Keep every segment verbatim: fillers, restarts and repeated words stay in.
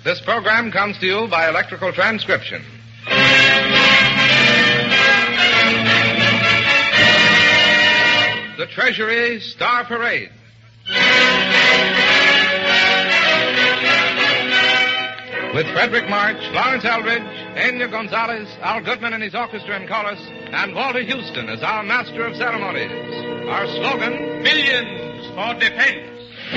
This program comes to you by electrical transcription. The Treasury Star Parade. With Frederick March, Lawrence Eldridge, Enya Gonzalez, Al Goodman and his orchestra and chorus, and Walter Houston as our master of ceremonies. Our slogan, Millions for Defense.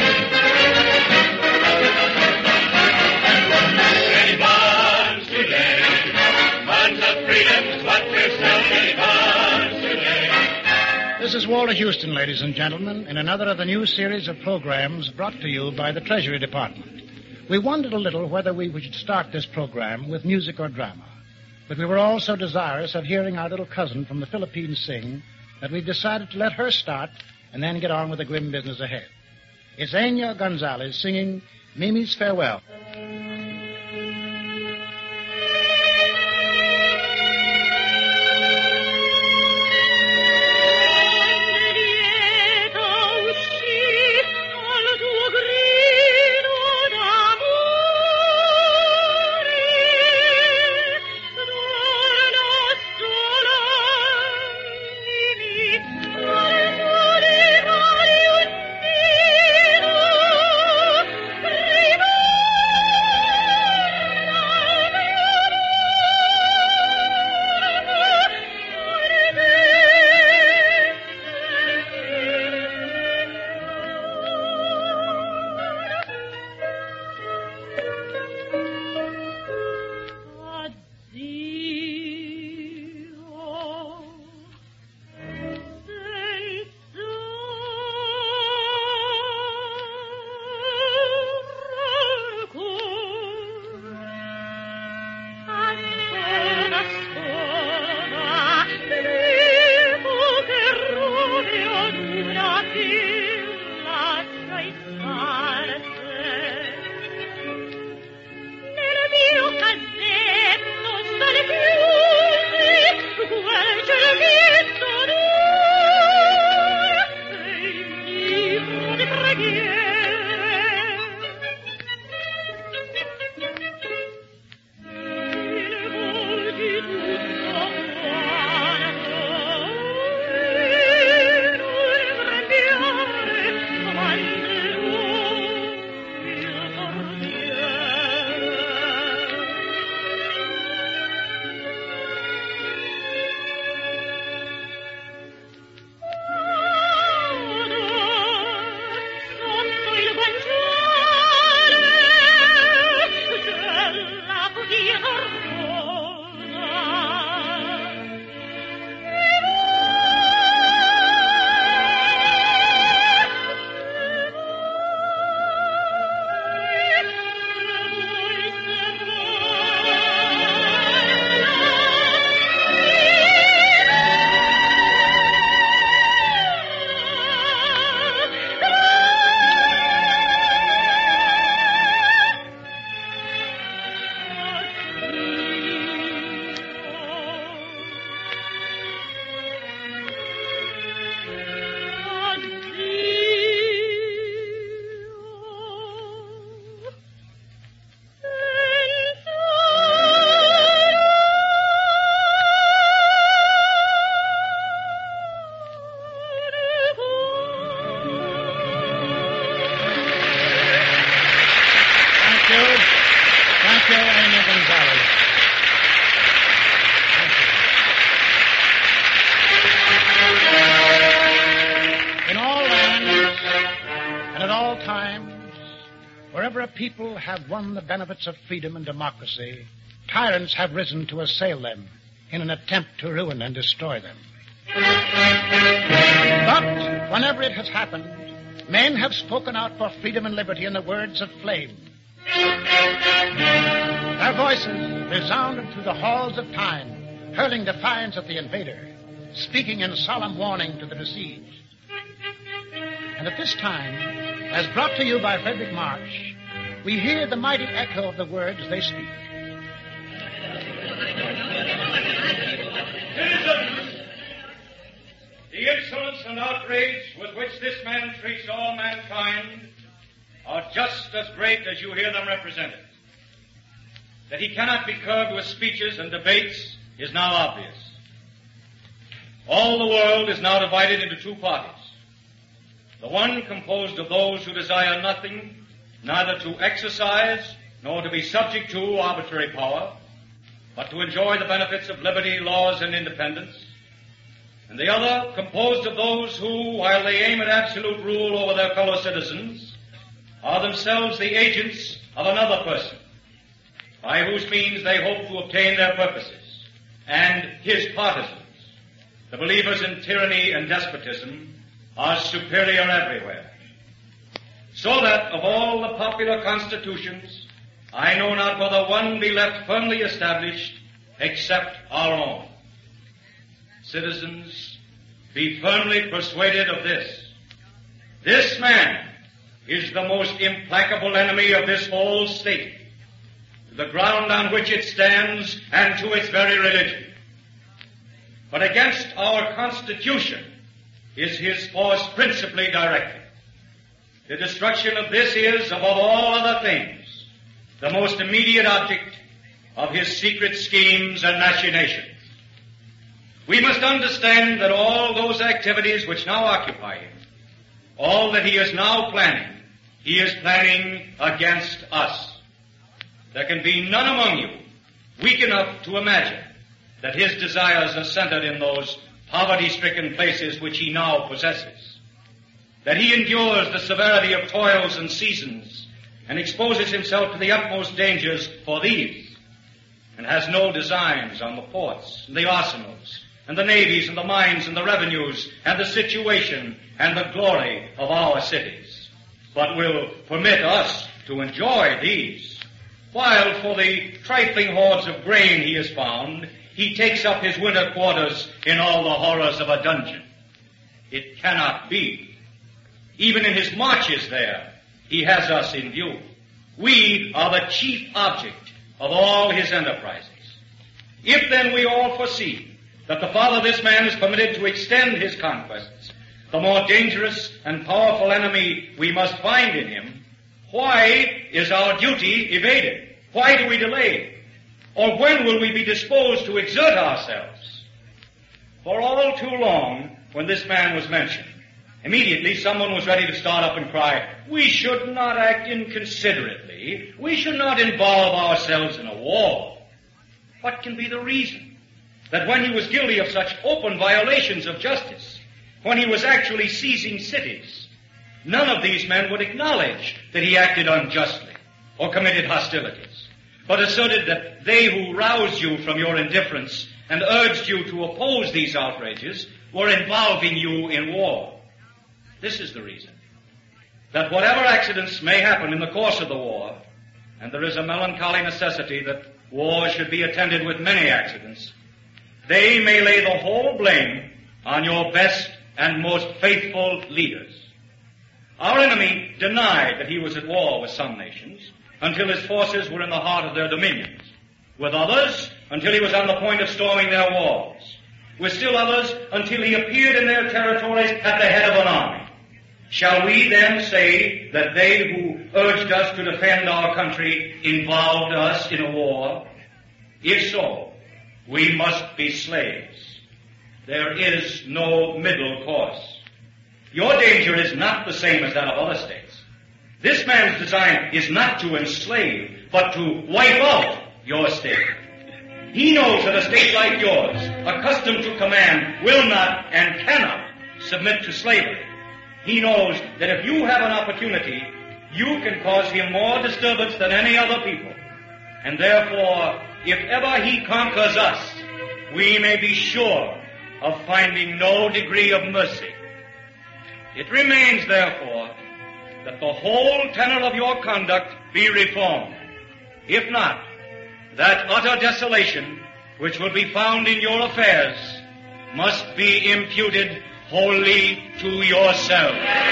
Ready bonds today. Bonds of freedom, what we're selling. Bonds today. This is Walter Houston, ladies and gentlemen, in another of the new series of programs brought to you by the Treasury Department. We wondered a little whether we should start this program with music or drama. But we were all so desirous of hearing our little cousin from the Philippines sing that we decided to let her start and then get on with the grim business ahead. It's Enya Gonzalez singing Mimi's Farewell. People have won the benefits of freedom and democracy, tyrants have risen to assail them in an attempt to ruin and destroy them. But whenever it has happened, men have spoken out for freedom and liberty in the words of flame. Their voices resounded through the halls of time, hurling defiance at the invader, speaking in solemn warning to the besieged. And at this time, as brought to you by Frederick March, we hear the mighty echo of the words they speak. Citizens, the insolence and outrage with which this man treats all mankind are just as great as you hear them represented. that he cannot be curbed with speeches and debates is now obvious. All the world is now divided into two parties. The one composed of those who desire nothing, neither to exercise nor to be subject to arbitrary power, but to enjoy the benefits of liberty, laws, and independence. And the other composed of those who, while they aim at absolute rule over their fellow citizens, are themselves the agents of another person, by whose means they hope to obtain their purposes, and his partisans, the believers in tyranny and despotism, are superior everywhere. So that of all the popular constitutions, I know not whether one be left firmly established except our own. Citizens, be firmly persuaded of this. This man is the most implacable enemy of this whole state, the ground on which it stands and to its very religion. But against our Constitution is his force principally directed. The destruction of this is, above all other things, the most immediate object of his secret schemes and machinations. We must understand that all those activities which now occupy him, all that he is now planning, he is planning against us. There can be none among you weak enough to imagine that his desires are centered in those poverty-stricken places which he now possesses, that he endures the severity of toils and seasons and exposes himself to the utmost dangers for these, and has no designs on the ports and the arsenals and the navies and the mines and the revenues and the situation and the glory of our cities, but will permit us to enjoy these, while for the trifling hoards of grain he has found, he takes up his winter quarters in all the horrors of a dungeon. It cannot be. Even in his marches there, he has us in view. We are the chief object of all his enterprises. If then we all foresee that the farther this man is permitted to extend his conquests, the more dangerous and powerful enemy we must find in him, why is our duty evaded? Why do we delay? Or when will we be disposed to exert ourselves? For all too long, when this man was mentioned, immediately someone was ready to start up and cry, we should not act inconsiderately. We should not involve ourselves in a war. What can be the reason that when he was guilty of such open violations of justice, when he was actually seizing cities, none of these men would acknowledge that he acted unjustly or committed hostilities, but asserted that they who roused you from your indifference and urged you to oppose these outrages were involving you in war? This is the reason that whatever accidents may happen in the course of the war, and there is a melancholy necessity that war should be attended with many accidents, they may lay the whole blame on your best and most faithful leaders. Our enemy denied that he was at war with some nations until his forces were in the heart of their dominions, with others until he was on the point of storming their walls, with still others until he appeared in their territories at the head of an army. Shall we then say that they who urged us to defend our country involved us in a war? If so, we must be slaves. There is no middle course. Your danger is not the same as that of other states. This man's design is not to enslave, but to wipe out your state. He knows that a state like yours, accustomed to command, will not and cannot submit to slavery. He knows that if you have an opportunity, you can cause him more disturbance than any other people. And therefore, if ever he conquers us, we may be sure of finding no degree of mercy. It remains, therefore, that the whole tenor of your conduct be reformed. If not, that utter desolation which will be found in your affairs must be imputed wholly to yourself.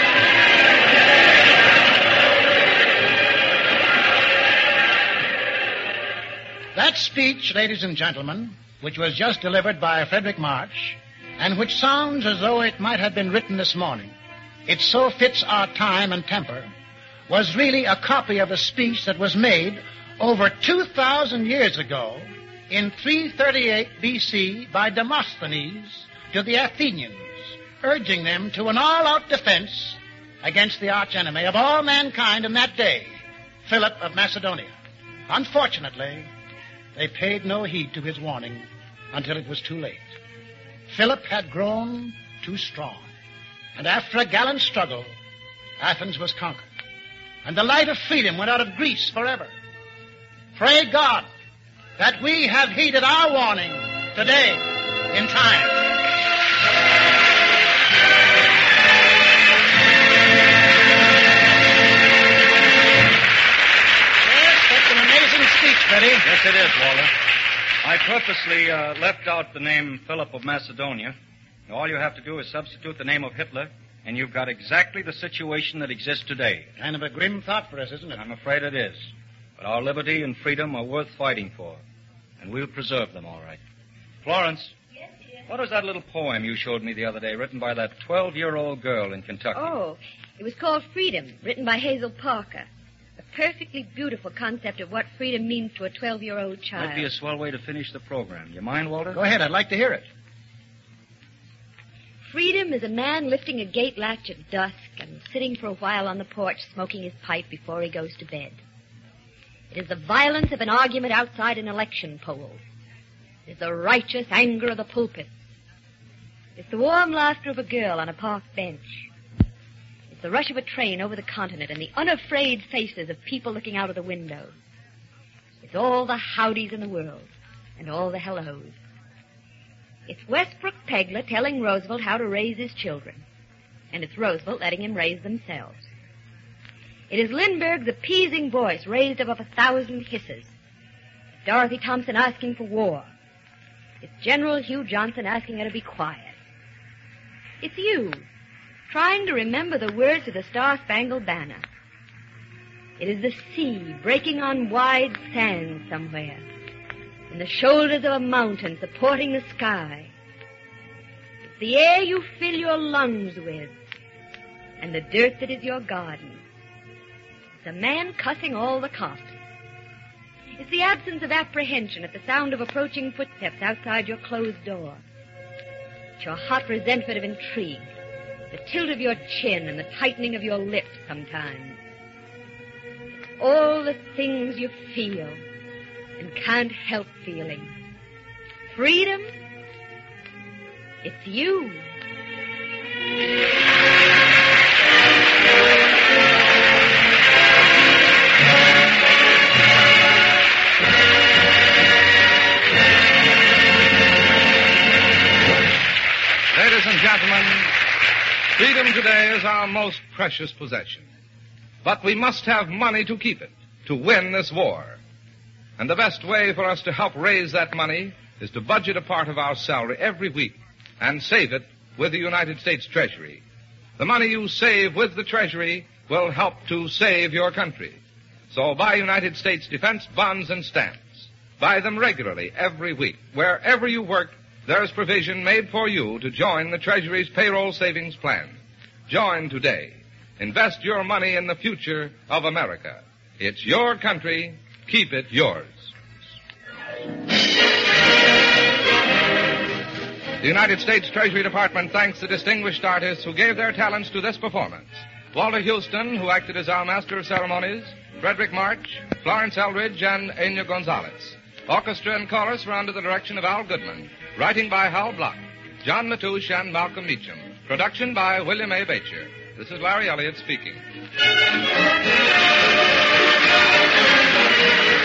That speech, ladies and gentlemen, which was just delivered by Frederick March, and which sounds as though it might have been written this morning, it so fits our time and temper, was really a copy of a speech that was made over two thousand years ago, in three thirty-eight B C, by Demosthenes to the Athenians, urging them to an all-out defense against the archenemy of all mankind in that day, Philip of Macedonia. Unfortunately, they paid no heed to his warning until it was too late. Philip had grown too strong, and after a gallant struggle, Athens was conquered, and the light of freedom went out of Greece forever. Pray God that we have heeded our warning today in time. Yes, that's an amazing speech, Betty. Yes, it is, Walter. I purposely uh, left out the name Philip of Macedonia. All you have to do is substitute the name of Hitler, and you've got exactly the situation that exists today. Kind of a grim thought for us, isn't it? I'm afraid it is. But our liberty and freedom are worth fighting for, and we'll preserve them, all right. Florence. Yes, dear. What was that little poem you showed me the other day, written by that twelve-year-old girl in Kentucky? Oh, it was called Freedom, written by Hazel Parker. A perfectly beautiful concept of what freedom means to a twelve-year-old child. Might be a swell way to finish the program. You mind, Walter? Go ahead. I'd like to hear it. Freedom is a man lifting a gate latch at dusk and sitting for a while on the porch smoking his pipe before he goes to bed. It is the violence of an argument outside an election poll. It is the righteous anger of the pulpit. It's the warm laughter of a girl on a park bench. It's the rush of a train over the continent and the unafraid faces of people looking out of the window. It's all the howdies in the world and all the hellos. It's Westbrook Pegler telling Roosevelt how to raise his children, and it's Roosevelt letting him raise themselves. It is Lindbergh's appeasing voice raised above a thousand hisses. It's Dorothy Thompson asking for war. It's General Hugh Johnson asking her to be quiet. It's you, trying to remember the words of the Star-Spangled Banner. It is the sea breaking on wide sands somewhere, and the shoulders of a mountain supporting the sky. It's the air you fill your lungs with, and the dirt that is your garden. It's a man cussing all the cops. It's the absence of apprehension at the sound of approaching footsteps outside your closed door. It's your hot resentment of intrigue, the tilt of your chin and the tightening of your lips sometimes. It's all the things you feel and can't help feeling. Freedom, it's you. Ladies and gentlemen, freedom today is our most precious possession. But we must have money to keep it, to win this war. And the best way for us to help raise that money is to budget a part of our salary every week and save it with the United States Treasury. The money you save with the Treasury will help to save your country. So buy United States defense bonds and stamps. Buy them regularly every week. Wherever you work, there's provision made for you to join the Treasury's payroll savings plan. Join today. Invest your money in the future of America. It's your country. Keep it yours. The United States Treasury Department thanks the distinguished artists who gave their talents to this performance. Walter Houston, who acted as our master of ceremonies, Frederick March, Florence Eldridge, and Enya Gonzalez. Orchestra and chorus were under the direction of Al Goodman. Writing by Hal Block. John Latouche and Malcolm Meacham. Production by William A. Bacher. This is Larry Elliott speaking.